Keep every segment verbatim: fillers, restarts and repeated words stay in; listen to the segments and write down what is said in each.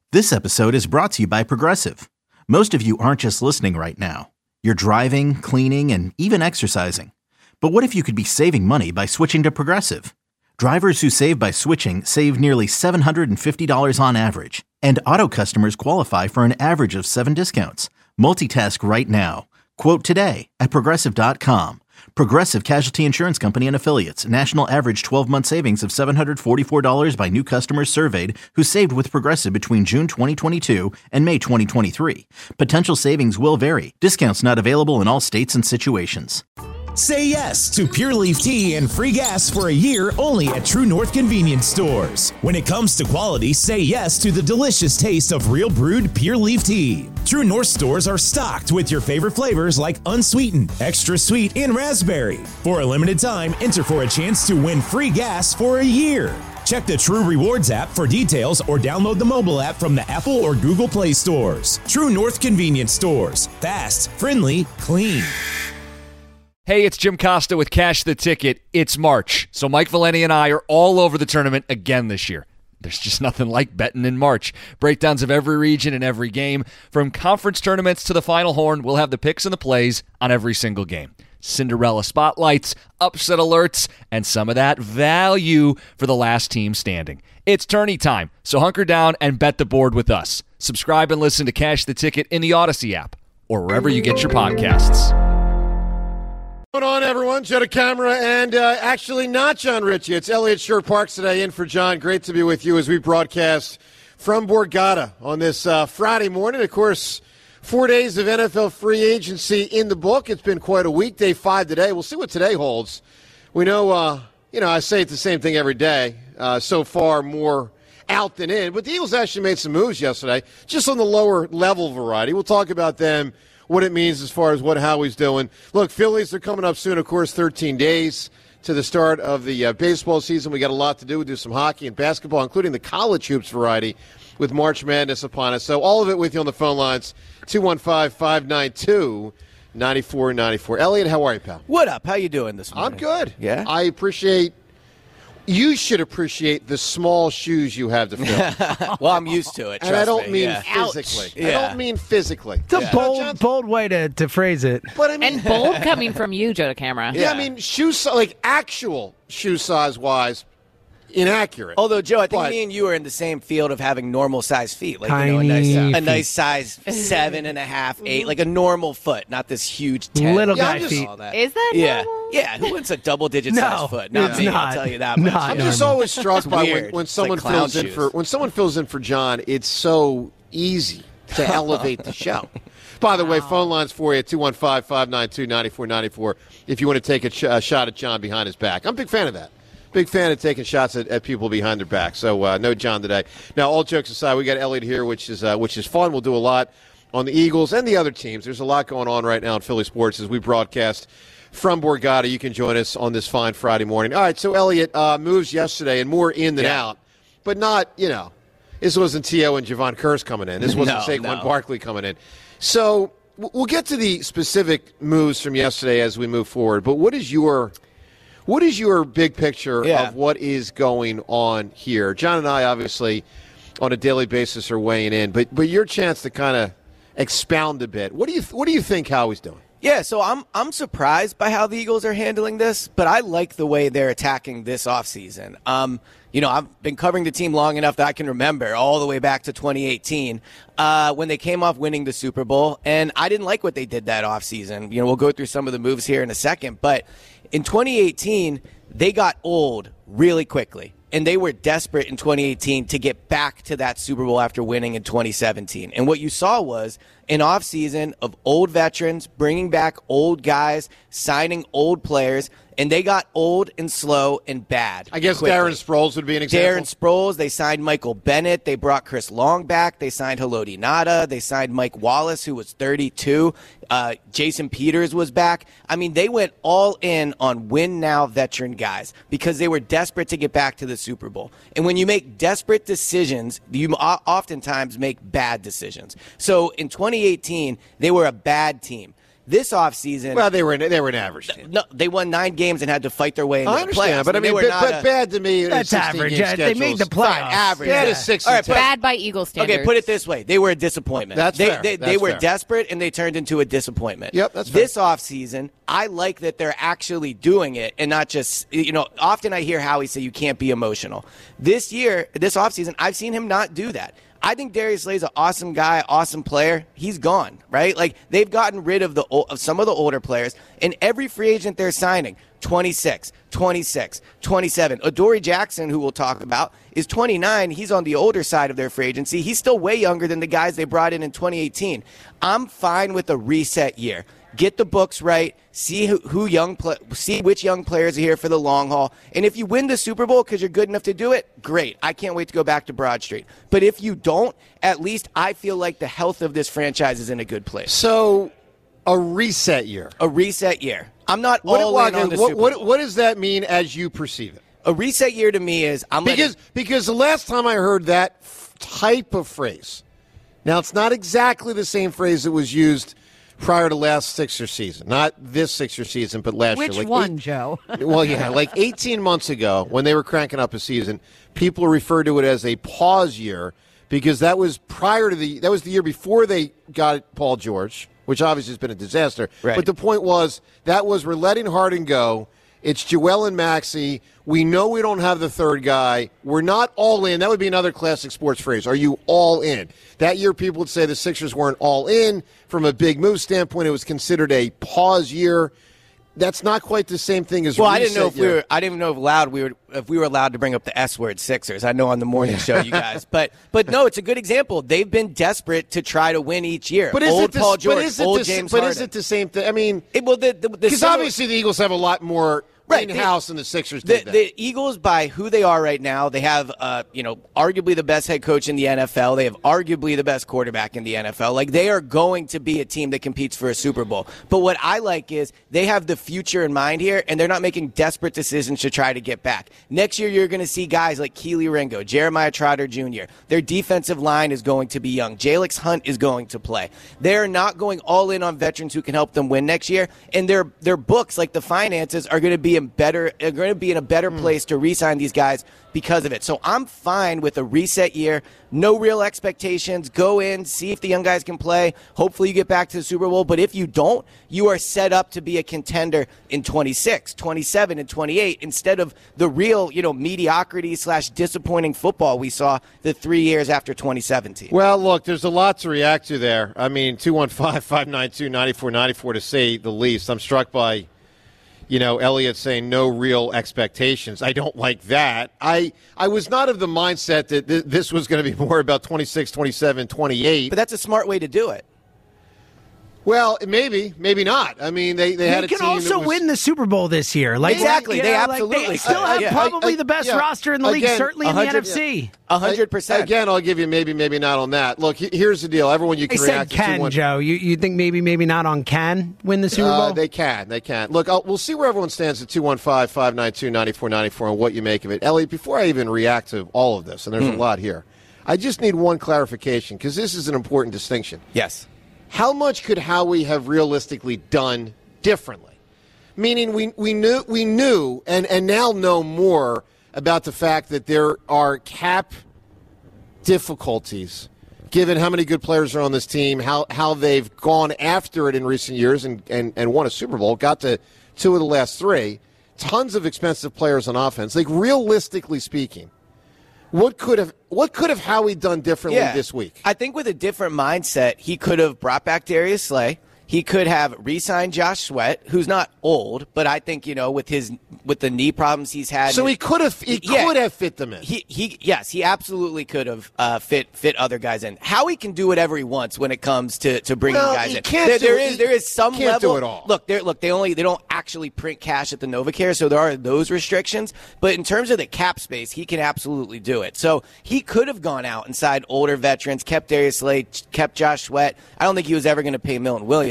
This episode is brought to you by Progressive. Most of you aren't just listening right now. You're driving, cleaning, and even exercising. But what if you could be saving money by switching to Progressive? Drivers who save by switching save nearly seven hundred fifty dollars on average. And auto customers qualify for an average of seven discounts. Multitask right now. Quote today at Progressive dot com. Progressive Casualty Insurance Company and Affiliates. National average twelve-month savings of seven hundred forty-four dollars by new customers surveyed who saved with Progressive between June twenty twenty-two and May twenty twenty-three. Potential savings will vary. Discounts not available in all states and situations. Say yes to Pure Leaf Tea and free gas for a year only at True North Convenience Stores. When it comes to quality, say yes to the delicious taste of real brewed Pure Leaf Tea. True North stores are stocked with your favorite flavors like unsweetened, extra sweet, and raspberry. For a limited time, enter for a chance to win free gas for a year. Check the True Rewards app for details or download the mobile app from the Apple or Google Play stores. True North Convenience Stores. Fast, friendly, clean. Hey, it's Jim Costa with Cash the Ticket. It's March, so Mike Valeni and I are all over the tournament again this year. There's just nothing like betting in March. Breakdowns of every region and every game. From conference tournaments to the Final Horn, we'll have the picks and the plays on every single game. Cinderella spotlights, upset alerts, and some of that value for the last team standing. It's tourney time, so hunker down and bet the board with us. Subscribe and listen to Cash the Ticket in the Odyssey app or wherever you get your podcasts. What's going on, everyone? Joe DeCamara, and uh, actually not John Ritchie. It's Elliott Short Parks today in for John. Great to be with you as we broadcast from Borgata on this uh, Friday morning. Of course, four days of N F L free agency in the book. It's been quite a week. Day five today. We'll see what today holds. We know, uh, you know, I say it's the same thing every day. Uh, so far, more out than in. But the Eagles actually made some moves yesterday, just on the lower level variety. We'll talk about them, what it means as far as what Howie's doing. Look, Phillies are coming up soon, of course, thirteen days to the start of the uh, baseball season. We got a lot to do. We'll do some hockey and basketball, including the college hoops variety with March Madness upon us. So all of it with you on the phone lines, two one five, five nine two, nine four nine four. Elliot, how are you, pal? What up? How you doing this morning? I'm good. Yeah? I appreciate – you should appreciate the small shoes you have to fill. Well, I'm used to it. And I don't me. mean yeah. physically. Yeah. I don't mean physically. It's a Yeah. bold, bold way to, to phrase it. But I mean, And bold coming from you, Joe DeCamara. yeah, I mean, shoe si- like actual shoe size wise, inaccurate. Although, Joe, I think But- me and you are in the same field of having normal size feet. Like, Tiny you know, a nice, feet. a nice size seven and a half, eight, like a normal foot, not this huge ten. Little Yeah, guy I'm just- feet. All that. Is that Yeah. normal? Yeah, who wants a double-digit No, size foot? Not it's me, not. I'll tell you that much. Not I'm just normal. always struck by when, weird. when It's someone like clown fills in shoes. for when someone fills in for John. It's so easy to elevate the show. By the way, phone lines for you, two one five, five nine two, nine four nine four, if you want to take a, ch- a shot at John behind his back. I'm a big fan of that. Big fan of taking shots at, at people behind their back. So uh, no John today. Now, all jokes aside, we got Elliot here, which is uh, which is fun. We'll do a lot on the Eagles and the other teams. There's a lot going on right now in Philly sports as we broadcast from Borgata. You can join us on this fine Friday morning. All right, so Elliot, uh, moves yesterday and more in than Yeah. out, but not, you know, this wasn't T O and Javon Curse coming in. This wasn't No, Saquon no. Barkley coming in. So w- we'll get to the specific moves from yesterday as we move forward, but what is your – What is your big picture Yeah. of what is going on here? John and I, obviously, on a daily basis are weighing in, but but your chance to kind of expound a bit. What do you What do you think Howie's doing? Yeah, so I'm I'm surprised by how the Eagles are handling this, but I like the way they're attacking this offseason. Um, you know, I've been covering the team long enough that I can remember all the way back to twenty eighteen uh, when they came off winning the Super Bowl, and I didn't like what they did that offseason. You know, we'll go through some of the moves here in a second, but in twenty eighteen, they got old really quickly. And they were desperate in twenty eighteen to get back to that Super Bowl after winning in twenty seventeen. And what you saw was an offseason of old veterans, bringing back old guys, signing old players, and they got old and slow and bad. I guess quickly. Darren Sproles would be an example. Darren Sproles, they signed Michael Bennett, they brought Chris Long back, they signed Haloti Ngata, they signed Mike Wallace, who was thirty-two, uh, Jason Peters was back. I mean, they went all in on win-now veteran guys because they were desperate to get back to the Super Bowl. And when you make desperate decisions, you oftentimes make bad decisions. So in twenty eighteen, they were a bad team. This offseason, well, they were an, they were an average team. No, they won nine games and had to fight their way into I the understand, playoffs. but I mean, I but, mean but a, bad to me. That's average. Yeah, They made the playoffs. Fine, average. They had yeah. a six All and right, ten. Bad by Eagle standards. Okay, put it this way. They were a disappointment. That's they, fair. They, That's they were fair. desperate, and they turned into a disappointment. Yep, that's fair. This offseason, I like that they're actually doing it and not just, you know, often I hear Howie say you can't be emotional. This year, this offseason, I've seen him not do that. I think Darius Slay's an awesome guy, awesome player. He's gone, right? Like, they've gotten rid of the of some of the older players, and every free agent they're signing, twenty-six, twenty-six, twenty-seven. Adoree Jackson, who we'll talk about, is twenty-nine. He's on the older side of their free agency. He's still way younger than the guys they brought in in twenty eighteen. I'm fine with a reset year. Get the books right. See who, who young play, see which young players are here for the long haul. And if you win the Super Bowl because you're good enough to do it, great. I can't wait to go back to Broad Street. But if you don't, at least I feel like the health of this franchise is in a good place. So, a reset year. A reset year. I'm not What, all what, in on the what, Super what, Bowl. what does that mean as you perceive it? A reset year to me is I'm Because letting, because the last time I heard that f- type of phrase, now it's not exactly the same phrase that was used prior to last Sixers season, not this Sixers season, but last Which year. Like one, eight, Joe? well, yeah, like eighteen months ago when they were cranking up a season, people referred to it as a pause year because that was prior to the that was the year before they got Paul George, which obviously has been a disaster. Right. But the point was that was we're letting Harden go. It's Joel and Maxey. We know we don't have the third guy. We're not all in. That would be another classic sports phrase. Are you all in? That year, people would say the Sixers weren't all in. From a big move standpoint, it was considered a pause year. That's not quite the same thing as well, I reset didn't know if year. we were. I didn't even know if loud we were. If we were allowed to bring up the S word, Sixers. I know on the morning show, you guys. But but no, it's a good example. They've been desperate to try to win each year. But is old it the, Paul George, but is it old the, James But Harden. is it the same thing? I mean, It, well, the, the, the because similar- obviously the Eagles have a lot more Right, in-house they- than the Sixers The, did. then. the Eagles, by who they are right now, they have, uh, you know, arguably the best head coach in the N F L. They have arguably the best quarterback in the N F L. Like, they are going to be a team that competes for a Super Bowl. But what I like is they have the future in mind here, and they're not making desperate decisions to try to get back. Next year, you're going to see guys like Keely Ringo, Jeremiah Trotter Junior Their defensive line is going to be young. Jalix Hunt is going to play. They're not going all in on veterans who can help them win next year, and their their books, like the finances, are going to be in better. Are going to be in a better place to re-sign these guys because of it. So I'm fine with a reset year. No real expectations. Go in, see if the young guys can play. Hopefully you get back to the Super Bowl. But if you don't, you are set up to be a contender in twenty-six, twenty-seven, and twenty-eight instead of the real, you know, mediocrity slash disappointing football we saw the three years after twenty seventeen. Well, look, there's a lot to react to there. I mean, two one five, five nine two, nine four nine four to say the least. I'm struck by, you know, Elliot saying no real expectations. I don't like that. I I was not of the mindset that th- this was going to be more about twenty-six, twenty-seven, twenty-eight. But that's a smart way to do it. Well, maybe, maybe not. I mean, they, they, They had a can team also that was, win the Super Bowl this year. Like Exactly, you they know, like, absolutely they still could. have Yeah. probably I- I- the best yeah. roster in the league, Again, certainly in the one hundred N F C. A hundred percent. Again, I'll give you maybe, maybe not on that. Look, he- here's the deal. Everyone you They can said react to. can, two one Joe. You you think maybe maybe not on can win the Super Bowl? Uh, they can. They can. Look, I'll, we'll see where everyone stands at two one five, five nine two, nine four nine four and what you make of it. Elliot, before I even react to all of this, and there's a lot here, I just need one clarification because this is an important distinction. Yes. How much could Howie have realistically done differently? Meaning we, we knew we knew and, and now know more about the fact that there are cap difficulties given how many good players are on this team, how how they've gone after it in recent years and, and, and won a Super Bowl, got to two of the last three, tons of expensive players on offense. Like, realistically speaking, what could have what could have Howie done differently this week? I think with a different mindset, he could have brought back Darius Slay. He could have re-signed Josh Sweat, who's not old, but I think, you know, with his with the knee problems he's had. So he could have he Yeah. could have fit them in. He, he, yes, he absolutely could have uh, fit fit other guys in. Howie can do whatever he wants when it comes to, to bringing Well, guys he in. can't there, do there it. is He there is some can't do level. it all. Look, they look they only they don't actually print cash at the NovaCare, so there are those restrictions. But in terms of the cap space, he can absolutely do it. So he could have gone out and signed older veterans, kept Darius Slay, kept Josh Sweat. I don't think he was ever going to pay Milton Williams.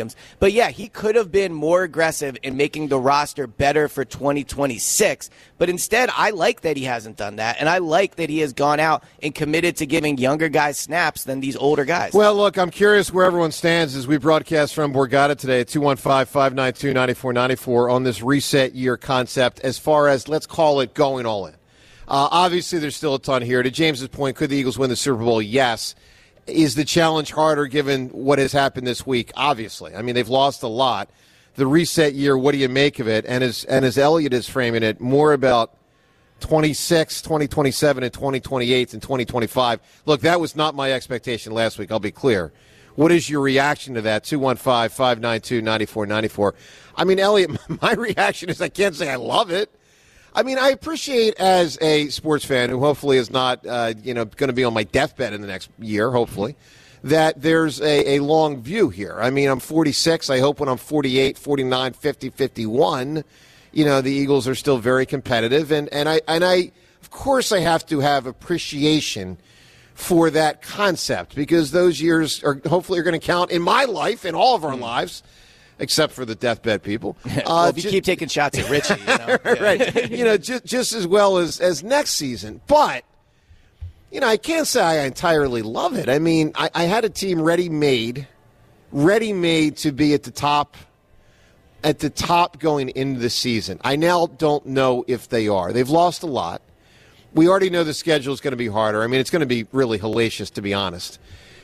Williams. But yeah, he could have been more aggressive in making the roster better for twenty twenty-six. But instead, I like that he hasn't done that, and I like that he has gone out and committed to giving younger guys snaps than these older guys. Well, look, I'm curious where everyone stands as we broadcast from Borgata today at two one five, five nine two, nine four nine four on this reset year concept as far as, let's call it, going all in. Uh, obviously, there's still a ton here. To James's point, could the Eagles win the Super Bowl? Yes. Is the challenge harder given what has happened this week? Obviously. I mean, they've lost a lot. The reset year, what do you make of it? And as and as Elliott is framing it, more about twenty-six, twenty twenty-seven, and twenty twenty-eight and twenty twenty-five. Look, that was not my expectation last week, I'll be clear. What is your reaction to that? two one five, five nine two, nine four nine four. I mean, Elliott, my reaction is I can't say I love it. I mean, I appreciate as a sports fan who hopefully is not, uh, you know, going to be on my deathbed in the next year, hopefully, that there's a, a long view here. I mean, I'm forty-six. I hope when I'm forty-eight, forty-nine, fifty, fifty-one, you know, the Eagles are still very competitive. And, and I, and I, of course, I have to have appreciation for that concept because those years are hopefully are going to count in my life, in all of our mm. lives. Except for the deathbed people. Uh, well, if you just, keep taking shots at Richie, you know. right? You know, just just as well as as next season. But you know, I can't say I entirely love it. I mean, I, I had a team ready made, ready made to be at the top, at the top going into the season. I now don't know if they are. They've lost a lot. We already know the schedule is going to be harder. I mean, it's going to be really hellacious, to be honest.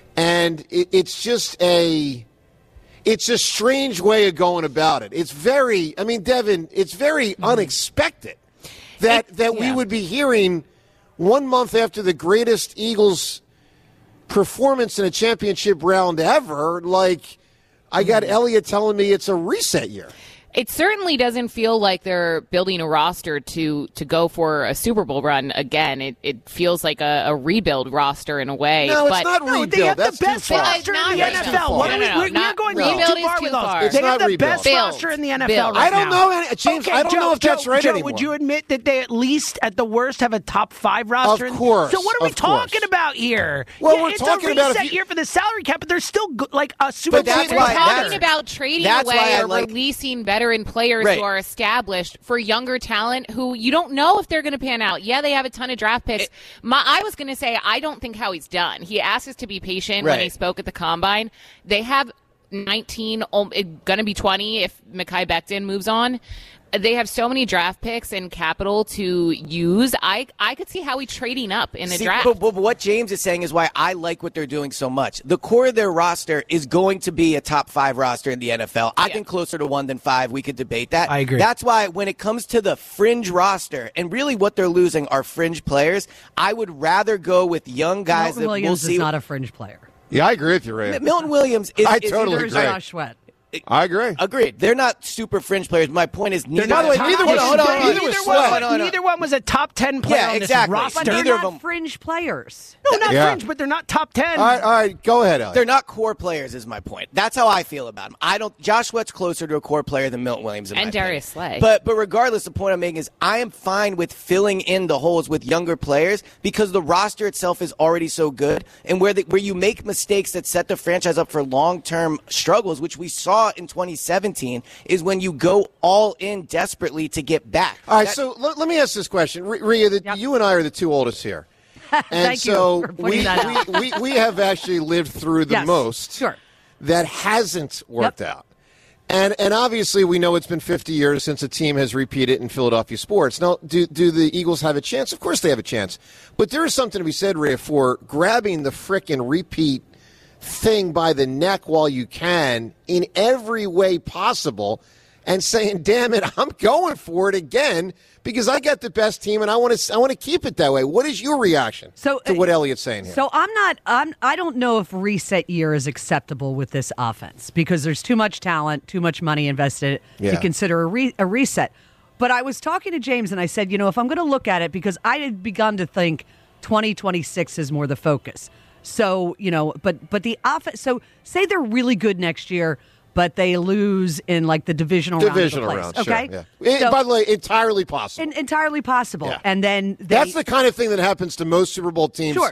And it, it's just a. It's a strange way of going about it. It's very, I mean, Devin, it's very mm-hmm. unexpected that it, that yeah. we would be hearing one month after the greatest Eagles performance in a championship round ever, like I got mm-hmm. Elliott telling me it's a reset year. It certainly doesn't feel like they're building a roster to, to go for a Super Bowl run again. It it feels like a, a rebuild roster in a way. No, but it's not no, rebuild. They have That's the best too far. roster in the That's N F too L. far. What are we, No, no, we're, not, we're going rebuild too is far too with far. us. It's They not have the rebuild. best Build. roster in the N F L Build. right I don't now. know, any, James. Okay, I don't Joe, know if that's Joe, right Joe, anymore. Would you admit that they at least, at the worst, have a top five roster? Of course. So what are we of course. talking about here? Well, yeah, we're it's talking a about reset if you- year for the salary cap, but they're still go- like a Super But Bowl that's They're why- talking that's- about trading that's why away I or like- releasing veteran players Right. who are established for younger talent who you don't know if they're going to pan out. Yeah, they have a ton of draft picks. My, I was going to say I don't think Howie's done. He asked us to be patient Right. when he spoke at the Combine. They have nineteen, going to be twenty if Mekhi Becton moves on. They have so many draft picks and capital to use. I I could see Howie trading up in the See, draft. But, but what James is saying is why I like what they're doing so much. The core of their roster is going to be a top five roster in the N F L. I Yeah. think closer to one than five. We could debate that. I agree. That's why when it comes to the fringe roster, and really what they're losing are fringe players, I would rather go with young guys Milton that Williams we'll see. is not a fringe player. Yeah, I agree with you, Ray. Milton Williams is. I is totally either- There's agree. Josh Sweat. I agree. Agreed. They're not super fringe players. My point is neither. By the way, Top- neither Hold was on, hold on, hold on. neither was Neither Sweat. one, Hold on, hold on. neither one was a top ten player Yeah, on exactly. this But roster. they're Neither of not them- fringe players. No, not Yeah. fringe, but they're not top ten. All right, all right, go ahead, Elliot. They're not core players, is my point. That's how I feel about them. I don't. Josh Sweat's closer to a core player than Milton Williams, in And my Darius opinion. Slay. But but regardless, the point I'm making is I am fine with filling in the holes with younger players because the roster itself is already so good, and where the, where you make mistakes that set the franchise up for long term struggles, which we saw in twenty seventeen, is when you go all in desperately to get back. All right, That- so let, let me ask this question. R- Rhea, the, Yep. you and I are the two oldest here. And Thank you so for pointing we, that out. we, we, we have actually lived through the Yes, most sure. that hasn't worked Yep. out. And and obviously we know it's been fifty years since a team has repeated in Philadelphia sports. Now, do do the Eagles have a chance? Of course they have a chance. But there is something to be said, Rhea, for grabbing the frickin' repeat thing by the neck while you can in every way possible and saying, damn it, I'm going for it again because I got the best team and I want to I want to keep it that way. What is your reaction So, to what uh, Elliott's saying here? So I'm not. I'm. I don't know if reset year is acceptable with this offense because there's too much talent, too much money invested Yeah. to consider a, re, a reset. But I was talking to James and I said, you know, if I'm going to look at it, because I had begun to think twenty twenty-six is more the focus. So you know, but but the offense. So say they're really good next year, but they lose in like the divisional Divisional round. round, of the playoffs, sure. okay. Yeah. It- So- by the way, entirely possible. en- entirely possible. Yeah. And then they, That's the kind of thing that happens to most Super Bowl teams. Sure.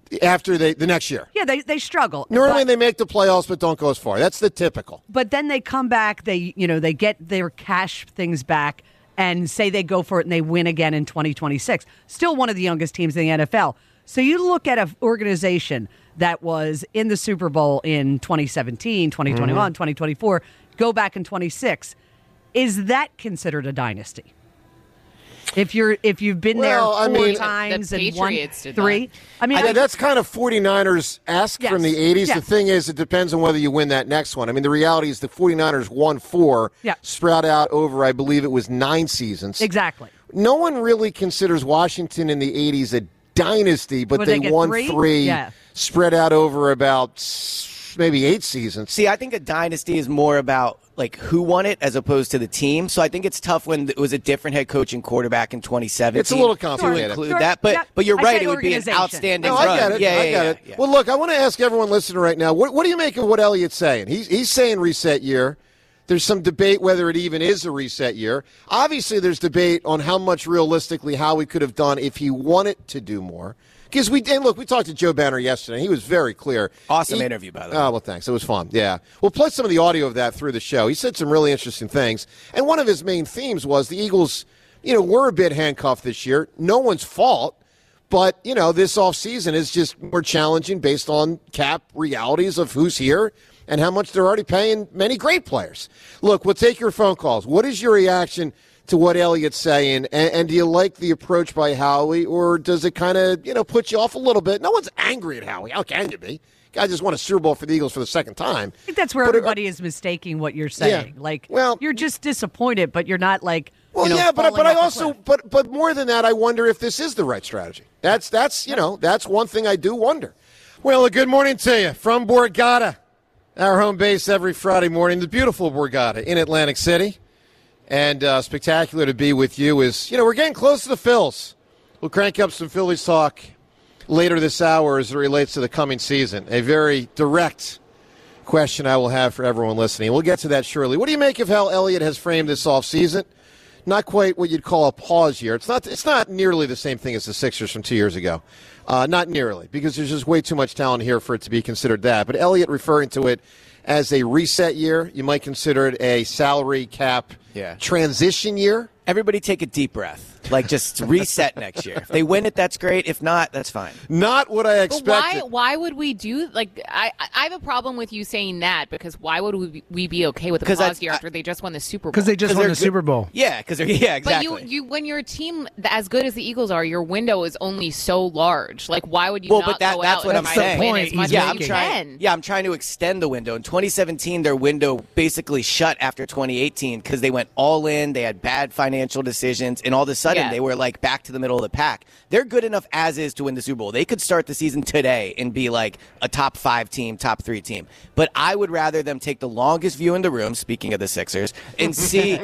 after they the next year. Yeah, they, they struggle. Normally but, they make the playoffs but don't go as far. That's the typical. But then they come back, they you know, they get their cash things back and say they go for it and they win again in twenty twenty-six. Still one of the youngest teams in the N F L. So you look at an organization that was in the Super Bowl in twenty seventeen, twenty twenty-one, mm-hmm. twenty twenty-four, go back in twenty-six. Is that considered a dynasty? If you're if you've been well, there four I mean, times the and won did three, that. I mean I, I, that's kind of 49ers-esque yes, from the eighties. yes. The thing is, it depends on whether you win that next one. I mean, the reality is the 49ers won four, yeah. spread out over, I believe it was nine seasons. Exactly. No one really considers Washington in the eighties a dynasty, but Would they, they won three, three yeah. spread out over about maybe eight seasons. See, I think a dynasty is more about like who won it as opposed to the team. So I think it's tough when it was a different head coach and quarterback in twenty seventeen. It's a little to complicated. include Sure. that, but Yeah. but you're I right. said It would be an organization. outstanding No, run. I get it. Yeah, I yeah, get yeah, it. yeah. Well, look, I want to ask everyone listening right now, what, what do you make of what Elliott's saying? He's, he's saying reset year. There's some debate whether it even is a reset year. Obviously, there's debate on how much realistically Howie could have done if he wanted to do more. Because we and look, we talked to Joe Banner yesterday. He was very clear. Awesome he, interview, by the way. Oh, well, thanks. It was fun. Yeah. We'll play some of the audio of that through the show. He said some really interesting things. And one of his main themes was the Eagles, you know, were a bit handcuffed this year. No one's fault. But, you know, this offseason is just more challenging based on cap realities of who's here and how much they're already paying many great players. Look, we'll take your phone calls. What is your reaction to what Elliott's saying, and, and do you like the approach by Howie, or does it kind of, you know, put you off a little bit? No one's angry at Howie. How can you be? Guy just won a Super Bowl for the Eagles for the second time. I think that's where but everybody it, is mistaking what you're saying. Yeah. Like, well, you're just disappointed, but you're not like, well, you know, yeah, but falling but I off a also, cliff. but but more than that, I wonder if this is the right strategy. That's that's you know that's one thing I do wonder. Well, a good morning to you from Borgata, our home base every Friday morning, the beautiful Borgata in Atlantic City. And uh, spectacular to be with you is, you know, we're getting close to the Phils. We'll crank up some Phillies talk later this hour as it relates to the coming season. A very direct question I will have for everyone listening. We'll get to that shortly. What do you make of how Elliott has framed this offseason? Not quite what you'd call a pause year. It's not It's not nearly the same thing as the Sixers from two years ago. Uh, not nearly, because there's just way too much talent here for it to be considered that. But Elliott referring to it as a reset year. You might consider it a salary cap Yeah. transition year. Everybody take a deep breath. Like, just reset next year. If they win it, that's great. If not, that's fine. Not what I But expected. why? Why would we do like? I I have a problem with you saying that because why would we, we be okay with a 'Cause I- pause year I- after they just won the Super Bowl? Because they just 'Cause won they're the good- Super Bowl. Yeah, because yeah, But exactly. you, you, when you're a team as good as the Eagles are, your window is only so large. Like, why would you well, not but that, go that's out what and I'm try saying. to win point as much he's yeah, as I'm you trying. can? Yeah, I'm trying to extend the window. In twenty seventeen, their window basically shut after twenty eighteen because they went all in. They had bad financial decisions, and all of a sudden Yeah. they were like back to the middle of the pack. They're good enough as is to win the Super Bowl. They could start the season today and be like a top five team, top three team. But I would rather them take the longest view in the room. Speaking of the Sixers, and see,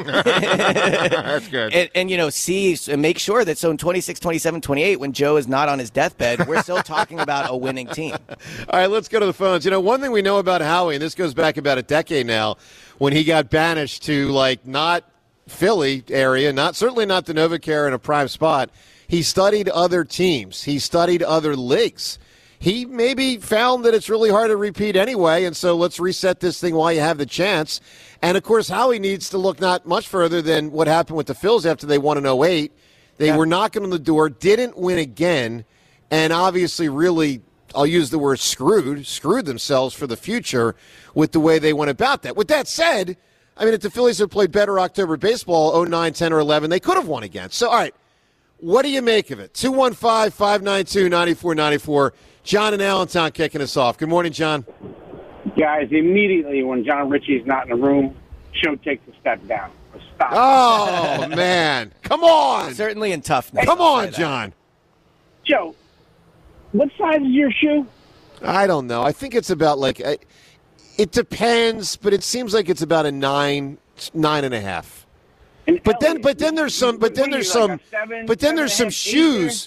That's good. and, and you know, see and make sure that so in twenty-six, twenty-seven, twenty-eight, when Joe is not on his deathbed, we're still talking about a winning team. All right, let's go to the phones. You know, one thing we know about Howie, and this goes back about a decade now, when he got banished to, like, not Philly area, not certainly not the NovaCare in a prime spot, he studied other teams. He studied other leagues. He maybe found that it's really hard to repeat anyway, and so let's reset this thing while you have the chance. And, of course, Howie needs to look not much further than what happened with the Phils after they won in oh eight. They Yeah. were knocking on the door, didn't win again, and obviously really, I'll use the word screwed, screwed themselves for the future with the way they went about that. With that said, I mean, if the Phillies had played better October baseball, oh nine, ten, or eleven, they could have won again. So, all right, what do you make of it? two one five, five nine two, nine four nine four. John in Allentown kicking us off. Good morning, John. Guys, immediately when John Ritchie's not in the room, show takes a step down. Or stop. Oh, man. Come on. Certainly in toughness. Come I'll say on, that. John. Joe, what size is your shoe? I don't know. I think it's about like uh, it depends, but it seems like it's about a nine, nine and a half. And But then, Elliot, but then there's some, but then what are there's you, like some, a seven, but then seven there's and a some half, shoes.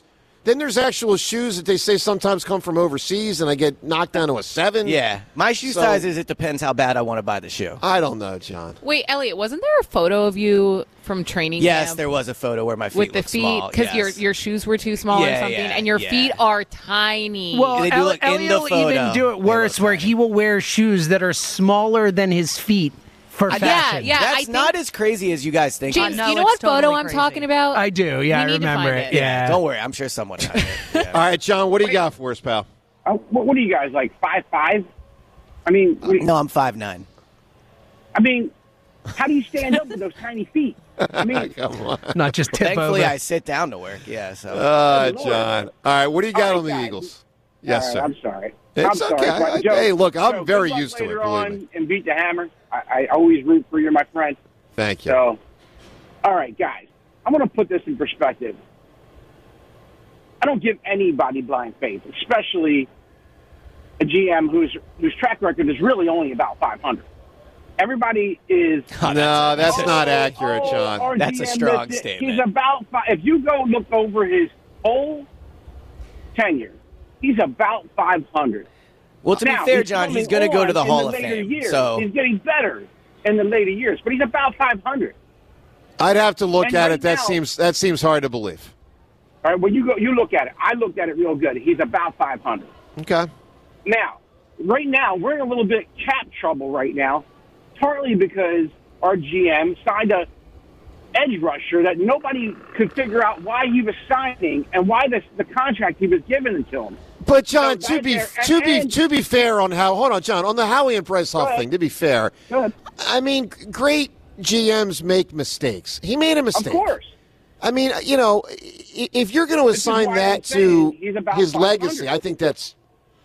Then there's actual shoes that they say sometimes come from overseas, and I get knocked down to a seven. Yeah, my shoe So- size is it depends how bad I want to buy the shoe. I don't know, John. Wait, Elliot, wasn't there a photo of you from training Yes, camp there was a photo where my feet with the looked feet small. because yes. your your shoes were too small or Yeah, something, yeah, and your yeah. feet are tiny. Well, They do El- look- in Elliot the will photo, even do it they worse, look where tiny. he will wear shoes that are smaller than his feet for yeah, fashion. yeah. That's I think- not as crazy as you guys think. James, it know, do you know it's what photo totally I'm crazy. talking about? I do. Yeah, You I need to remember find it. it. Yeah. Don't worry, I'm sure someone has it. Yeah. All right, John, what do you got for us, pal? Uh, what, what are you guys, like five five? I mean, we- No, I'm five nine. I mean, how do you stand up with those tiny feet? I mean, Come on. Not just tip Thankfully, over. I sit down to work. Yeah, so Uh, Good Lord. John. All right, what do you got All right, on the guys. Eagles? Yes, all right, sir. I'm sorry. It's I'm sorry. okay. but I- Joe- hey, look, I'm Joe, very good luck used to it, later believe on me. And beat the hammer. I, I always root for you, my friend. Thank you. So, all right, guys, I'm going to put this in perspective. I don't give anybody blind faith, especially a G M whose whose track record is really only about five hundred. Everybody is. no, that's not accurate, Oh, John. our That's a G M strong this- statement. He's about five. If you go look over his whole tenure, he's about five hundred. well, to Now, be fair, he's John, he's coming going to go to on the in Hall of later Fame. Years. So he's getting better in the later years, but he's about five hundred. I'd have to look And at right it. That now- seems that seems hard to believe. All right, when you go, you look at it. I looked at it real good. He's about five hundred. Okay. Now, right now, we're in a little bit cap trouble right now, partly because our G M signed a edge rusher that nobody could figure out why he was signing and why the, the contract he was giving to him. But John, So to be that's to there. be And- to be fair on how hold on, John, on the Howie and Bryce Huff ahead. thing. To be fair, Go ahead. I mean, great G Ms make mistakes. He made a Of mistake. course. I mean, you know, i- if you're going to is assign why that I'm saying to he's about his five hundred. legacy, I think that's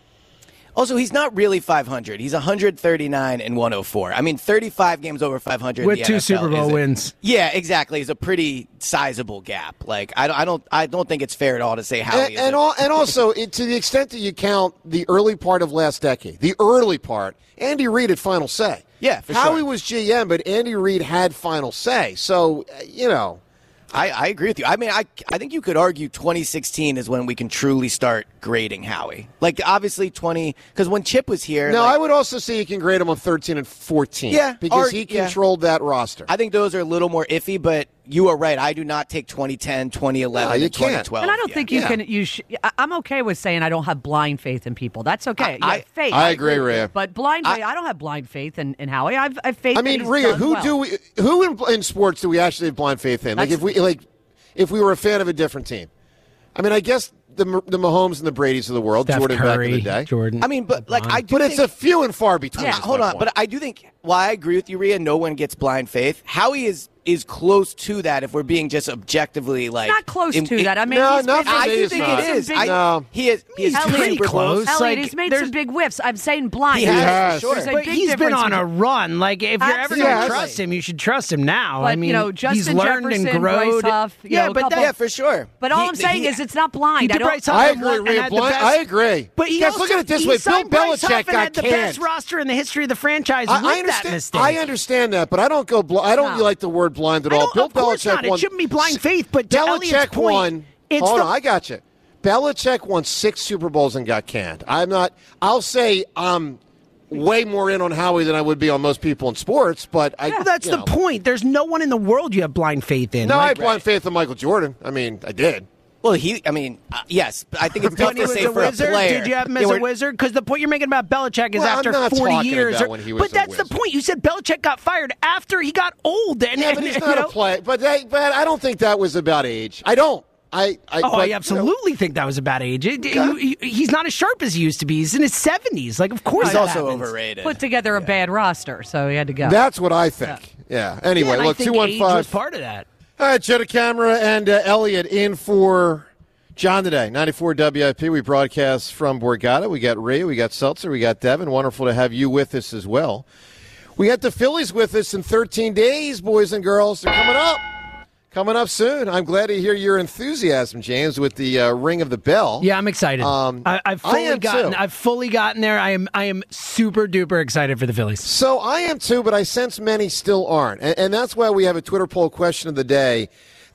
also, he's not really five hundred. He's one thirty-nine and one oh four. I mean, thirty-five games over five hundred in With the two N F L Super Bowl is a- wins. Yeah, exactly. Is a pretty sizable gap. Like I don't, I don't, I don't think it's fair at all to say how and, he is. and, a- all, and also it, to the extent that you count the early part of last decade, the early part, Andy Reid had final say. Yeah, for Howie sure. was G M, but Andy Reid had final say. So uh, you know. I, I agree with you. I mean, I, I think you could argue twenty sixteen is when we can truly start grading Howie. Like, obviously, twenty because when Chip was here, No, like, I would also say you can grade him on thirteen and fourteen. Yeah, because or- he yeah. controlled that roster. I think those are a little more iffy. But you are right. I do not take twenty ten, twenty eleven, No, you and twenty can't. twelve. And I don't Yeah. think you Yeah. can. You sh- I- I'm okay with saying I don't have blind faith in people. That's okay. You I- have faith. I agree, Rhea. But blind I- faith, I, don't have blind faith in, in Howie. I've, I've faith. I that mean, he's Rhea, done who well. do we, who in, in sports do we actually have blind faith in? Like That's- if we like, if we were a fan of a different team. I mean, I guess the the Mahomes and the Brady's of the world, Steph Jordan Curry, back in the day. Jordan. I mean, but like I do But think, it's a few and far between. Yeah, is hold my on. point. But I do think, while I agree with you, Rhea, no one gets blind faith. Howie is is close to that if we're being just objectively like Not close in- to in- that. I mean, No, he's not been- for I me, do it's think not. it is. I, No. He is. He is Elliot, two Super Bowls. close. Elliot, like, he's made there's- some big whiffs. I'm saying blind. He There's- has, there's for a sure. But big he's been difference on a between- run. Like, if you're ever going to Absolutely. trust him, you should trust him now. But, I mean, you know, Justin he's learned Jefferson, and Bryce growed. Huff, you yeah, know, a but couple- that, Yeah, for sure. But all He- I'm saying he- is it's not blind. He I did don't. Bryce Huff I and agree, won- and Rhea. had the Blind, best- I agree. But he Guys, also, look at it this he way: Bill signed Bryce Belichick Huff and got had the canned. best roster in the history of the franchise I, with I that understand. mistake. I understand that, but I don't go. Bl- I don't No. like the word blind at I all. don't- Bill of course Belichick not. It won. shouldn't be blind faith, but to Elliot's Belichick point, won. it's Hold the- on, I got you. Belichick won six Super Bowls and got canned. I'm not. I'll say I'm way more in on Howie than I would be on most people in sports, but I. Well, that's you the know. point. There's no one in the world you have blind faith in. No, I Like, have blind faith in Michael Jordan. I mean, I did. Well, he. I mean, uh, yes. but I think it's tough when he to was say a for wizard, a player. did you have him Yeah, as a we're- wizard? Because the point you're making about Belichick is Well, I'm after not forty talking years. about or- when he was but a that's the wizard. point. You said Belichick got fired after he got old. And, Yeah, and, but he's you not know? a play. But that, but I don't think that was about age. I don't. I. I Oh, but, I you know, absolutely think that was a bad age. It- you- you- he's not as sharp as he used to be. He's in his seventies. Like, of course, He's that also happens. overrated. Put together a bad roster, so he had to go. That's what I think. Yeah. Anyway, Yeah, and I look, think two one age was five. part of that. All right, Joe Camera and uh, Elliot in for John today. ninety-four W I P. We broadcast from Borgata. We got Ray, we got Seltzer, we got Devin. Wonderful to have you with us as well. We got the Phillies with us in thirteen days, boys and girls. They're coming up. Coming up soon. I'm glad to hear your enthusiasm, James, with the uh, ring of the bell. Yeah, I'm excited. Um, I, I've I fully am gotten. too. I've fully gotten there. I am. I am super duper excited for the Phillies. So I am too, but I sense many still aren't. And, and that's why we have a Twitter poll question of the day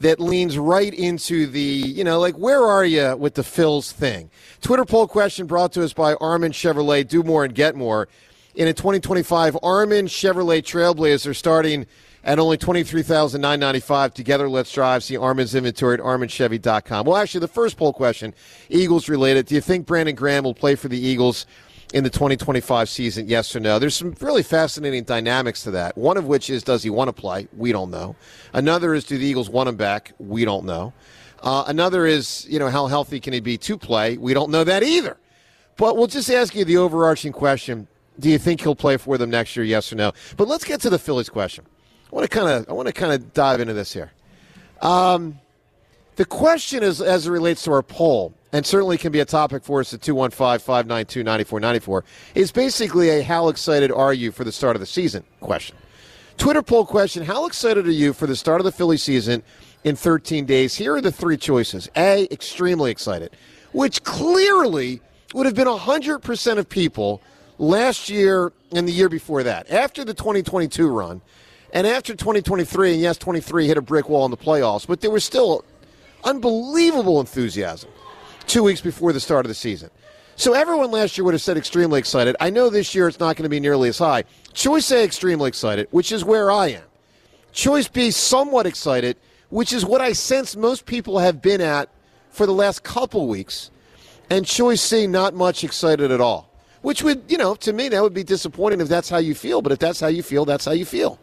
that leans right into the, you know, like, where are you with the Phils thing? Twitter poll question brought to us by Armin Chevrolet, do more and get more. In a twenty twenty-five Armin Chevrolet Trailblazer starting at only twenty-three thousand nine hundred ninety-five dollars. Together, let's drive. See Armin's inventory at armin chevy dot com. Well, actually, the first poll question, Eagles related. Do you think Brandon Graham will play for the Eagles in the twenty twenty-five season, yes or no? There's some really fascinating dynamics to that. One of which is, does he want to play? We don't know. Another is, do the Eagles want him back? We don't know. Uh, another is, you know, how healthy can he be to play? We don't know that either. But we'll just ask you the overarching question. Do you think he'll play for them next year, yes or no? But let's get to the Phillies question. I want to kind of I want to kind of dive into this here. Um, the question is, as it relates to our poll, and certainly can be a topic for us at two one five, five nine two, nine four nine four, is basically a how excited are you for the start of the season question. Twitter poll question, how excited are you for the start of the Philly season in thirteen days? Here are the three choices. A, extremely excited, which clearly would have been one hundred percent of people last year and the year before that. After the twenty twenty-two run, and after twenty twenty-three, and yes, twenty-three hit a brick wall in the playoffs, but there was still unbelievable enthusiasm two weeks before the start of the season. So everyone last year would have said extremely excited. I know this year it's not going to be nearly as high. Choice A, extremely excited, which is where I am. Choice B, somewhat excited, which is what I sense most people have been at for the last couple weeks. And choice C, not much excited at all. Which would, you know, to me, that would be disappointing if that's how you feel. But if that's how you feel, that's how you feel.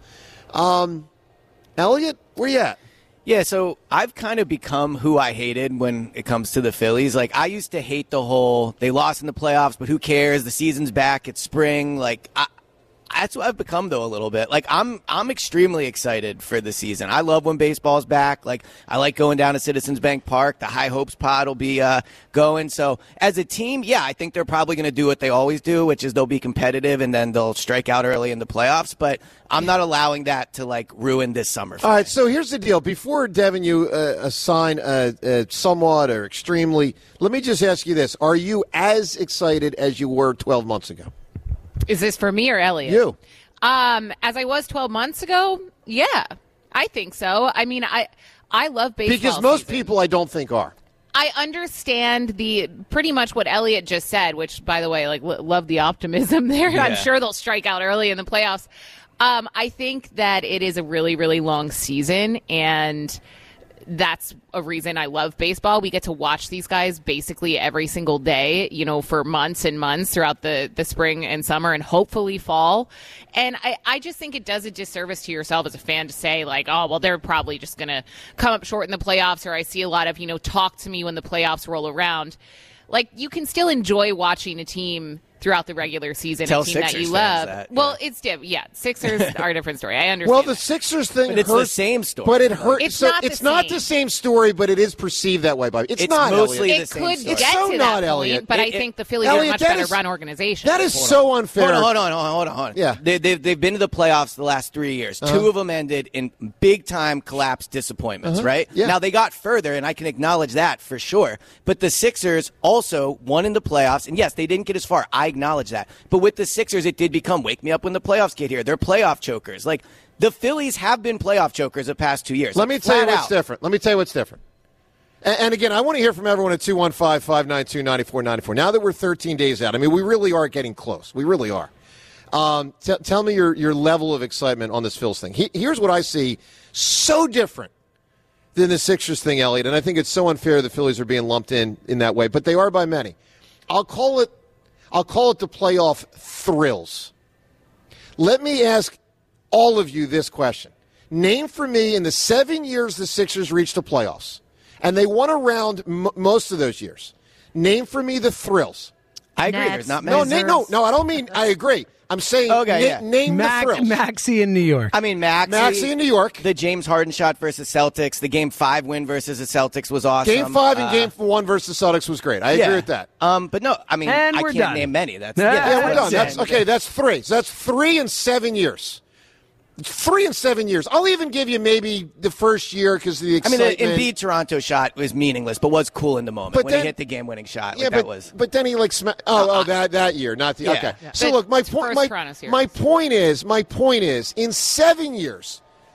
Um, Elliot, where you at? Yeah, so I've kind of become who I hated when it comes to the Phillies. Like, I used to hate the whole, they lost in the playoffs, but who cares? The season's back. It's spring. Like, I, that's what I've become, though, a little bit. Like, I'm I'm extremely excited for the season. I love when baseball's back. Like, I like going down to Citizens Bank Park. The High Hopes pod will be uh, going. So, as a team, yeah, I think they're probably going to do what they always do, which is they'll be competitive and then they'll strike out early in the playoffs. But I'm not allowing that to, like, ruin this summer for All right, me. so here's the deal. Before, Devin, you uh, assign uh, uh, somewhat or extremely, let me just ask you this. Are you as excited as you were twelve months ago? Is this for me or Elliot? You. Um, as I was twelve months ago, yeah, I think so. I mean, I I love baseball. Because most season. people I don't think are. I understand the pretty much what Elliot just said, which, by the way, like l- love the optimism there. Yeah. I'm sure they'll strike out early in the playoffs. Um, I think that it is a really, really long season, and that's a reason I love baseball. We get to watch these guys basically every single day, you know, for months and months throughout the, the spring and summer and hopefully fall. And I, I just think it does a disservice to yourself as a fan to say, like, oh, well, they're probably just going to come up short in the playoffs, or I see a lot of, you know, talk to me when the playoffs roll around. Like, you can still enjoy watching a team throughout the regular season, Tell a team Sixers that you fans love. that, well, yeah. it's different. Yeah, Sixers are a different story. I understand. Well, the that. Sixers thing But it's hurt, the same story. But it hurt. It's so not the it's not same. the same story, but it is perceived that way, Bobby. It's, It's not, mostly Elliot. the It same could story. get It's so to not, that Elliot. point, but It- I it- think the Phillies are Elliot, a much that better is- run organization. That is Hold on. so unfair. Hold on, hold on, hold on, hold on. Hold on. Yeah. They, they've, they've been to the playoffs the last three years. Uh-huh. Two of them ended in big-time collapse disappointments, Uh-huh. right? Yeah. Now, they got further, and I can acknowledge that for sure. But the Sixers also won in the playoffs, and yes, they didn't get as far. I acknowledge that. But with the Sixers, it did become wake me up when the playoffs get here. They're playoff chokers. Like, the Phillies have been playoff chokers the past two years. Let me tell you Flat what's out. different. Let me tell you what's different. And, and again, I want to hear from everyone at two one five, five nine two, nine four nine four. Now that we're thirteen days out, I mean, we really are getting close. We really are. Um, t- tell me your, your level of excitement on this Phils thing. He, here's what I see so different than the Sixers thing, Elliot, and I think it's so unfair the Phillies are being lumped in in that way, but they are by many. I'll call it, I'll call it the playoff thrills. Let me ask all of you this question. Name for me in the seven years the Sixers reached the playoffs, and they won around m- most of those years. Name for me the thrills. I agree. Nets. There's not No, many. na- no, no, I don't mean I agree. I'm saying Okay, na- yeah. name Mac, the thrills. Maxey in New York. I mean, Maxey. Maxey in New York. The James Harden shot versus Celtics. The Game Five win versus the Celtics was awesome. Game five and Uh, game one versus Celtics was great. I yeah. agree with that. Um, but no, I mean, And I we're can't done. name many. That's Yeah, Yeah, we're that's done. it. That's okay. That's three. So that's three in seven years. Three in seven years. I'll even give you maybe the first year because of the I mean, excitement. the Embiid Toronto shot was meaningless, but was cool in the moment But when then- he hit the game-winning shot. Yeah, like but, that was. but then he like sma- oh oh that that year, not the Yeah. okay. Yeah. So But look, my it's point first my, Toronto series. my point is my point is in seven years,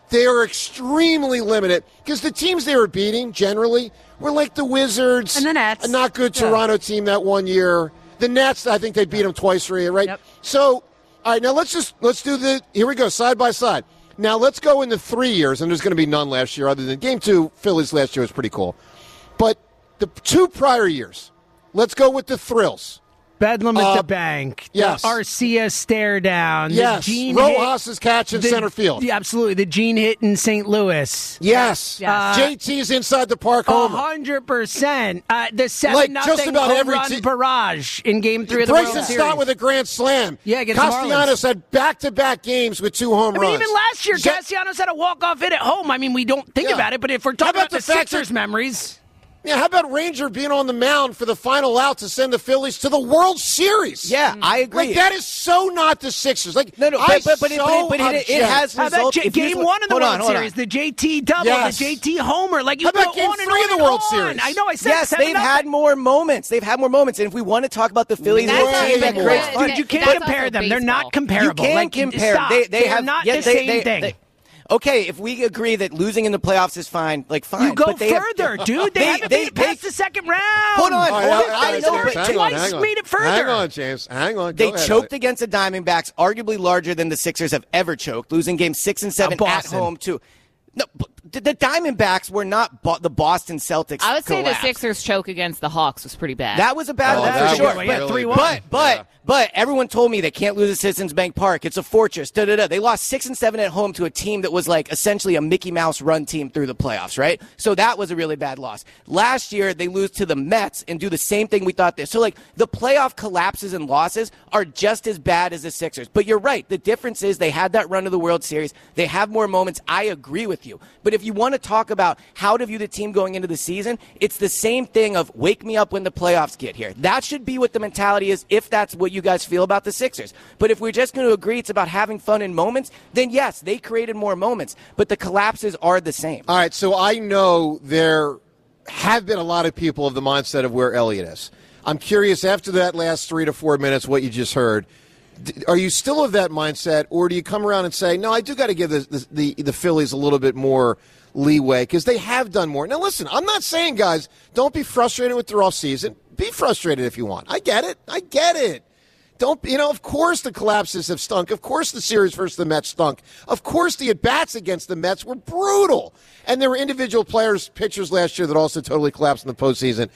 they are extremely limited because the teams they were beating generally were like the Wizards. And the Nets. A not good Yeah. Toronto team that one year. The Nets, I think they beat them twice, right? Yep. So, all right, now let's just, let's do the, here we go, side by side. Now let's go into three years, and there's going to be none last year other than game two, Phillies last year was pretty cool. But the two prior years, let's go with the thrills. Bedlam at Uh, the bank. yes. The Arcia stare down. Yes. The Gene Rojas's catch in the- center field. Yeah, absolutely. The Gene hit in Saint Louis. Yes. Yes. J T's inside the park A homer. hundred percent. Uh, The seven Like, nothing just about home every run te- barrage in Game Three of the Bryson World Stott Series. with a grand slam. Yeah, against Castellanos Marlins. had back-to-back games with two home I mean, runs. even last year, Je- Castellanos had a walk-off hit at home. I mean, we don't think Yeah. about it, but if we're How talking about about, the the fact Sixers that- memories, Yeah, how about Ranger being on the mound for the final out to send the Phillies to the World Series? Yeah, I agree. Like, that is so not the Sixers. Like, No, no, I but, but, but, it, but, so it, but it, it object. has how about resulted. J- if you Game just wa- One of the hold World on, hold on. Series, the J T double, Yes. the J T homer, like you How about go Game on and three on of the and World on. Series? I know, I said Yes, seven they've nothing. had more moments. They've had more moments. And if we want to talk about the Phillies, Way as a team that more. creates Dude, fun, Dude, you can't That's compare also them. They're not baseball. comparable. You can like, compare. Stop. They, they They're have not yeah, the they, same they, thing. they- okay, if we agree that losing in the playoffs is fine, like fine. you go but they have- further, dude. They, They- haven't they- made it past they- the second round. Hold on, All right, hold I- on. I- I know, James, but hang on, twice hang on. made it further. Hang on, James. Hang on. They Go ahead. choked against the Diamondbacks, arguably larger than the Sixers have ever choked, losing games six and seven Uh, at Boston. home too. No, but the the Diamondbacks were not bo- the Boston Celtics. I would say collapse. the Sixers choke against the Hawks was pretty bad. That was a bad Oh, one that for sure. was But, really three one. bad. but but Yeah. but everyone told me they can't lose at Citizens Bank Park. It's a fortress. Da da da. They lost six and seven at home to a team that was like essentially a Mickey Mouse run team through the playoffs, right? So that was a really bad loss. Last year they lose to the Mets and do the same thing we thought this. So like the playoff collapses and losses are just as bad as the Sixers. But you're right. The difference is they had that run to the World Series. They have more moments. I agree with you. But if you want to talk about how to view the team going into the season, it's the same thing of wake me up when the playoffs get here. That should be what the mentality is if that's what you guys feel about the Sixers. But if we're just going to agree it's about having fun in moments, then yes, they created more moments. But the collapses are the same. All right, so I know there have been a lot of people of the mindset of where Elliott is. I'm curious, after that last three to four minutes, what you just heard, d- are you still of that mindset, or do you come around and say, no, I do got to give the, the, the, the Phillies a little bit more leeway because they have done more. Now, listen, I'm not saying, guys, don't be frustrated with their offseason. Be frustrated if you want. I get it. I get it. Don't, you know, of course the collapses have stunk. Of course the series versus the Mets stunk. Of course the at-bats against the Mets were brutal. And there were individual players, pitchers last year that also totally collapsed in the postseason.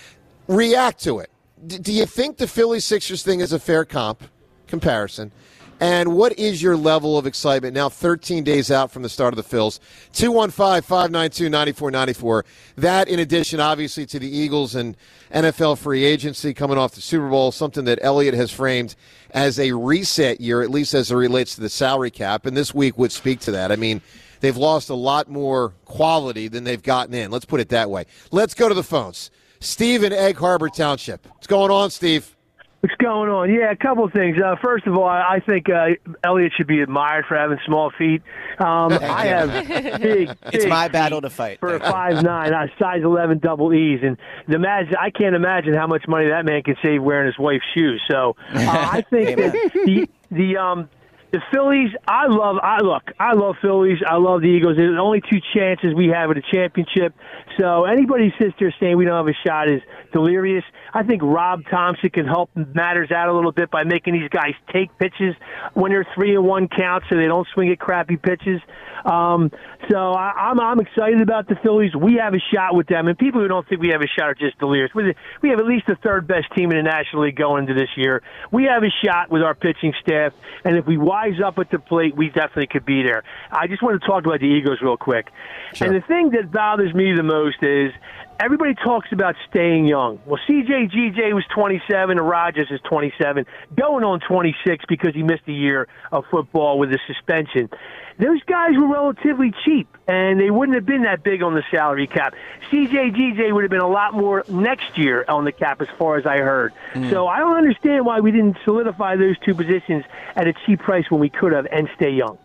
React to it. D- do you think the Phillies-Sixers thing is a fair comp comparison? And what is your level of excitement now thirteen days out from the start of the Phils? two one five, five nine two, nine four nine four. That, in addition, obviously, to the Eagles and N F L free agency coming off the Super Bowl, something that Elliott has framed as a reset year, at least as it relates to the salary cap. And this week would speak to that. I mean, they've lost a lot more quality than they've gotten in. Let's put it that way. Let's go to the phones. Steve in Egg Harbor Township. What's going on, Steve? What's going on? Yeah, a couple of things. Uh, first of all, I, I think uh, Elliott should be admired for having small feet. Um, I have big, It's big my feet battle to fight. for a five nine, uh, size eleven double E's, and the imagine I can't imagine how much money that man can save wearing his wife's shoes. So uh, I think that the the um. The Phillies, I love. I look. I love Phillies. I love the Eagles. There's only two chances we have at a championship. So anybody who sits there saying we don't have a shot is delirious. I think Rob Thompson can help matters out a little bit by making these guys take pitches when they're three and one count, so they don't swing at crappy pitches. Um, so I, I'm I'm excited about the Phillies. We have a shot with them, and people who don't think we have a shot are just delirious. We we have at least the third best team in the National League going into this year. We have a shot with our pitching staff, and if we wise up at the plate, we definitely could be there. I just want to talk about the Eagles real quick. Sure. And the thing that bothers me the most is everybody talks about staying young. Well, C J G J was twenty-seven, and Rodgers is twenty-seven, going on twenty-six because he missed a year of football with a suspension. Those guys were relatively cheap, and they wouldn't have been that big on the salary cap. C J G J would have been a lot more next year on the cap, as far as I heard. Mm. So I don't understand why we didn't solidify those two positions at a cheap price when we could have and stay young.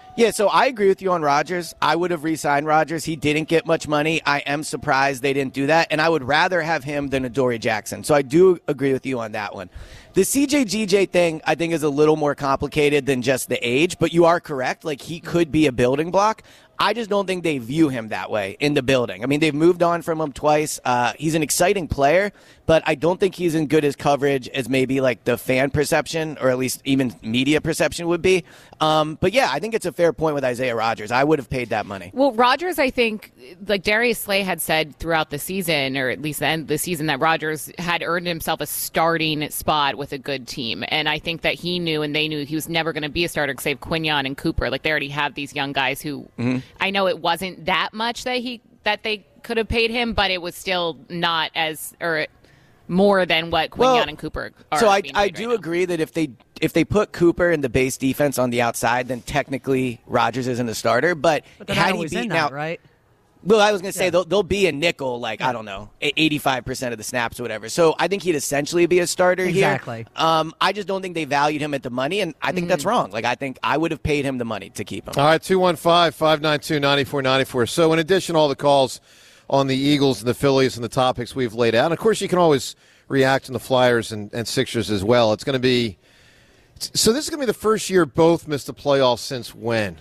Yeah, so I agree with you on Rodgers. I would have re-signed Rodgers. He didn't get much money. I am surprised they didn't do that, and I would rather have him than Adoree Jackson. So I do agree with you on that one. The C J G J thing, I think, is a little more complicated than just the age, but you are correct. Like, he could be a building block. I just don't think they view him that way in the building. I mean, they've moved on from him twice. Uh, he's an exciting player, but I don't think he's in good as coverage as maybe like the fan perception or at least even media perception would be. Um, but yeah, I think it's a fair point with Isaiah Rodgers. I would have paid that money. Well, Rodgers, I think, like Darius Slay had said throughout the season, or at least the end of the season, that Rodgers had earned himself a starting spot with a good team. And I think that he knew and they knew he was never going to be a starter save Quinyon and Cooper. Like, they already have these young guys who mm-hmm. I know it wasn't that much that he that they could have paid him, but it was still not as or more than what Quinyon well, and Cooper are. So I, I right do now. agree that if they if they put Cooper in the base defense on the outside, then technically Rodgers isn't a starter. But, but they're had not he always beaten in that, out, right? Well, I was going to say yeah. they'll, they'll be a nickel, like, yeah. I don't know, eighty-five percent of the snaps or whatever. So I think he'd essentially be a starter exactly. here. Um, I just don't think they valued him at the money, and I think mm-hmm. that's wrong. Like, I think I would have paid him the money to keep him. All right, two one five, five nine two, nine four nine four. So in addition to all the calls on the Eagles and the Phillies and the topics we've laid out, and of course you can always react on the Flyers and, and Sixers as well. It's going to be – so this is going to be the first year both missed the playoffs since when?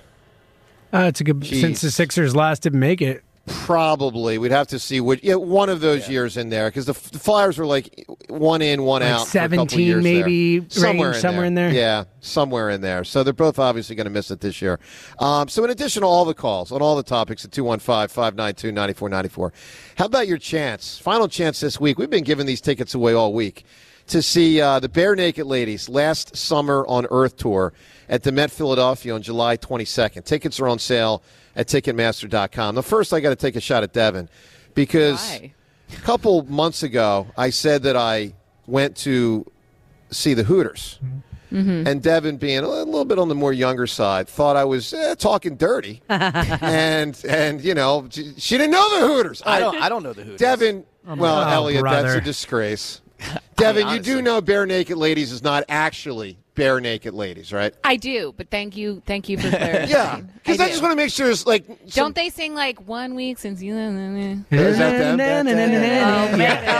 Uh, it's a good Jeez. Since the Sixers last didn't make it. Probably. We'd have to see which, yeah, one of those yeah. years in there because the, the Flyers were like one in, one like out. seventeen for a years maybe, there. Somewhere, in, somewhere there. in there. Yeah, somewhere in there. So they're both obviously going to miss it this year. Um, so in addition to all the calls on all the topics at two one five, five nine two, nine four nine four, how about your chance? Final chance this week. We've been giving these tickets away all week to see uh, the Bare Naked Ladies last summer on Earth tour at the Met Philadelphia on July twenty-second. Tickets are on sale at Ticketmaster dot com. Now, first, I got to take a shot at Devin because Why? a couple months ago, I said that I went to see the Hooters. Mm-hmm. And Devin, being a little bit on the more younger side, thought I was eh, talking dirty. and, and you know, she, she didn't know the Hooters. I don't, I don't know the Hooters. Devin, oh, well, oh, Elliot, brother. that's a disgrace. Devin, I mean, you do know Bare Naked Ladies is not actually Bare Naked Ladies, right? I do, but thank you, thank you for clarifying. Yeah, because I, I just want to make sure it's like. Some... Don't they sing like one week since you? Is that them? Oh,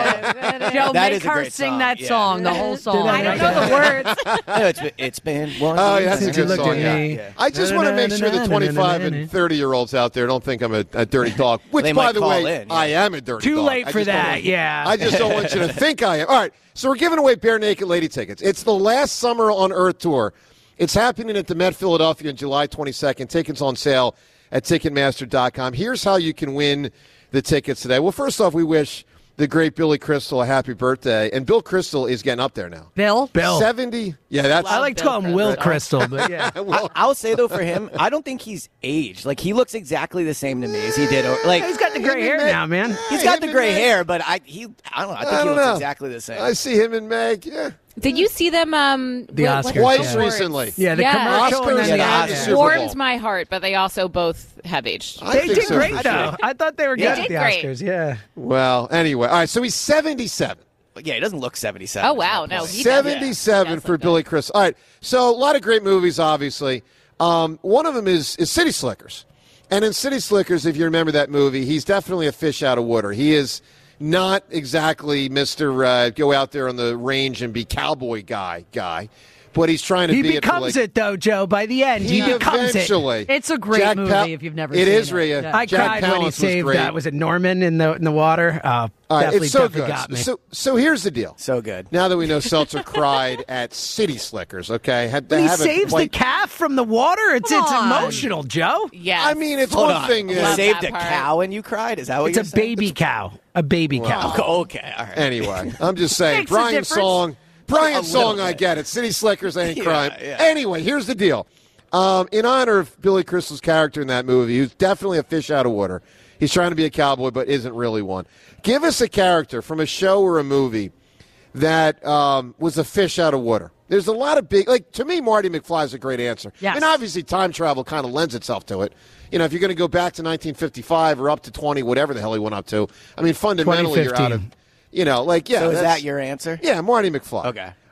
man. Joe, That make is a her great sing song. that Yeah. song, the whole song. I don't know the words. No, it's, been, it's been one Oh, week yeah, that's a since good you looked song. at Yeah. me. Yeah. I just want to make sure the twenty-five and thirty-year-olds out there don't think I'm a, a dirty dog. Which, They by might the call way, in, yeah. I am a dirty Too dog. late I for just don't that, want- yeah. I just don't want you to think I am. All right, so we're giving away Bare Naked Lady tickets. It's the last Summer on Earth tour. It's happening at the Met Philadelphia on July twenty-second. Tickets on sale at Ticketmaster dot com. Here's how you can win the tickets today. Well, first off, we wish the great Billy Crystal a happy birthday. And Bill Crystal is getting up there now. Bill? Bill. seventy. Yeah, that's. I like to call him Will Crystal, but yeah. well, I, I'll say, though, for him, I don't think he's aged. Like, he looks exactly the same to me as he did. Or, like, He's got the gray hair now, man. He's got him the and gray Meg. hair, but I he I don't know. I think I he don't looks know. exactly the same. I see him and Meg. Yeah. Did you see them? Um, The what- Oscars, what- Twice yeah. recently. Yeah, the Yeah. commercial Oscars and then and the the ad. Oscars. Super warms Bowl. my heart, but they also both have aged. I They think did so, great, for though. sure. I thought they were good Yeah. at They the did great. Oscars, yeah. Well, anyway. All right, so he's seventy-seven. But yeah, he doesn't look seventy-seven. Oh wow, Is my no, point. he does. seventy-seven Does for look Billy good. Crystal. All right, so a lot of great movies, obviously. Um, one of them is, is City Slickers. And in City Slickers, if you remember that movie, he's definitely a fish out of water. He is not exactly Mister Uh, go out there on the range and be cowboy guy guy. But he's trying to He be becomes it, for like, it, though, Joe. By the end, he, He becomes eventually. it. It's a great Jack movie Pal- if you've never It seen is, it. Rhea. Yeah. I Jack cried when he Palance was saved great. that. Was it Norman in the in the water? Uh, All right, definitely, it's so definitely good. got me. So, so here's the deal. So good. Now that we know Seltzer cried at City Slickers, okay? Had, When he haven't saves quite- the calf from the water, it's Come it's on. emotional, Joe. Yeah. I mean, it's Hold one on. thing. You is- Love saved that a part. cow and you cried? Is that what It's you're a saying? baby cow. A baby cow. Oh, okay, all right. Anyway, I'm just saying, Makes a Brian's difference. song, Brian's A little song, I bit. get it. City Slickers, I ain't Yeah, crying. yeah. Anyway, here's the deal. Um, in honor of Billy Crystal's character in that movie, who's definitely a fish out of water. He's trying to be a cowboy, but isn't really one. Give us a character from a show or a movie that um, was a fish out of water. There's a lot of big, like, to me, Marty McFly is a great answer. Yes. And obviously, time travel kind of lends itself to it. You know, if you're going to go back to nineteen fifty-five or up to twenty, whatever the hell he went up to, I mean, fundamentally, you're out of, you know, like, yeah. So is that's- that your answer? Yeah, Marty McFly. Okay.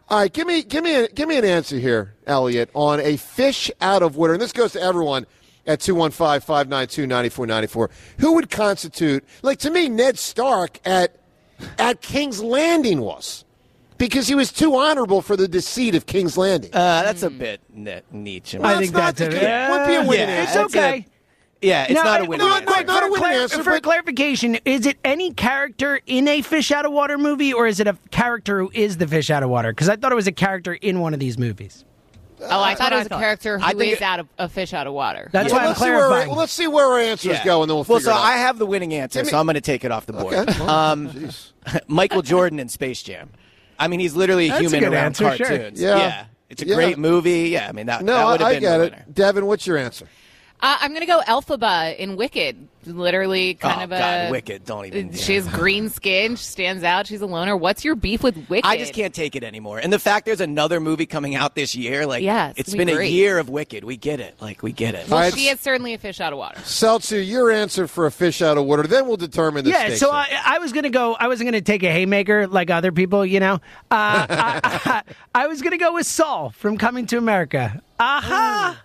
All right, give me give me a, give me an answer here, Elliot, on a fish out of water, and this goes to everyone at two one five, five nine two, nine four nine four. Who would constitute, like to me, Ned Stark at at King's Landing was, because he was too honorable for the deceit of King's Landing. Uh, that's a bit ne- niche. Well, I think not that's the- a- it would be a winning yeah, answer. It's okay. A, yeah, it's No, not a I- winning no, answer. not- not a for winning clar- answer, For but- clarification, is it any character in a Fish Out of Water movie, or is it a character who is the fish out of water? Because I thought it was a character in one of these movies. Oh, I thought what it I was a thought. character I who think is it- out of a fish out of water. That's Well, why I'm let's see where, clarifying. well, let's see where our answers Yeah. go, and then we'll Well, figure so it out. I have the winning answer, Give me- so I'm going to take it off the board. Okay. Well, Um, jeez. Michael Jordan in Space Jam. I mean, he's literally a That's a human good around answer, sure. cartoons. Yeah. It's a Yeah. great movie. Yeah, I mean, that, no, that would have I, I been get the it. winner. Devin, what's your answer? Uh, I'm going to go Elphaba in Wicked. Literally kind Oh, of a... God, Wicked. Don't even. She has green skin. She stands out. She's a loner. What's your beef with Wicked? I just can't take it anymore. And the fact there's another movie coming out this year, like, Yeah, it's it's gonna been be a great. year of Wicked. We get it. Like, we get it. Well, All right. she is certainly a fish out of water. Seltzer, your answer for a fish out of water. Then we'll determine the Yeah, stakes so here. I, I was gonna go. I wasn't gonna take a haymaker like other people, you know. Uh, I, I, I was gonna go with Saul from Coming to America. Aha,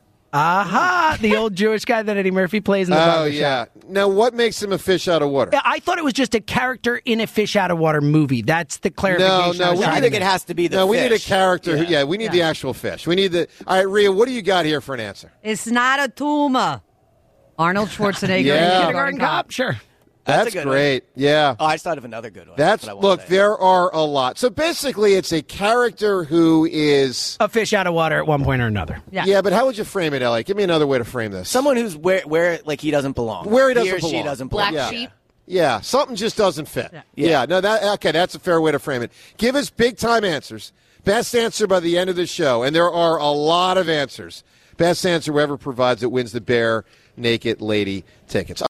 aha, the old Jewish guy that Eddie Murphy plays in the Oh, barbershop. yeah. Now, what makes him a fish out of water? Yeah, I thought it was just a character in a Fish Out of Water movie. That's the clarification. no, I was we I trying need to think it make. has to be the No, we need a fish. character. Who, Yeah. yeah, we need the actual fish. We need the. All right, Rhea, what do you got here for an answer? It's not a tumor. Arnold Schwarzenegger Yeah. in Kindergarten Kindergarten Cop, Cop. sure. That's That's, a good one. great. Yeah. Oh, I just thought of another good one. That's but I won't look. say it. There are a lot. So basically, it's a character who is. A fish out of water at one point or another. Yeah. Yeah, but how would you frame it, Ellie? Give me another way to frame this. Someone who's where, where like he doesn't belong. Where he doesn't or she belong. doesn't belong. Black Yeah. sheep. Yeah, something just doesn't fit. Yeah. Yeah. no, that okay. That's a fair way to frame it. Give us big time answers. Best answer by the end of the show, and there are a lot of answers. Best answer whoever provides it wins the Bare Naked Lady tickets.